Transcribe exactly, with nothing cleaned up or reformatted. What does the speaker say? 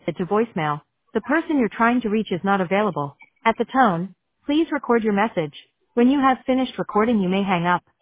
to voicemail. The person you're trying to reach is not available. At the tone, please record your message. When you have finished recording, you may hang up.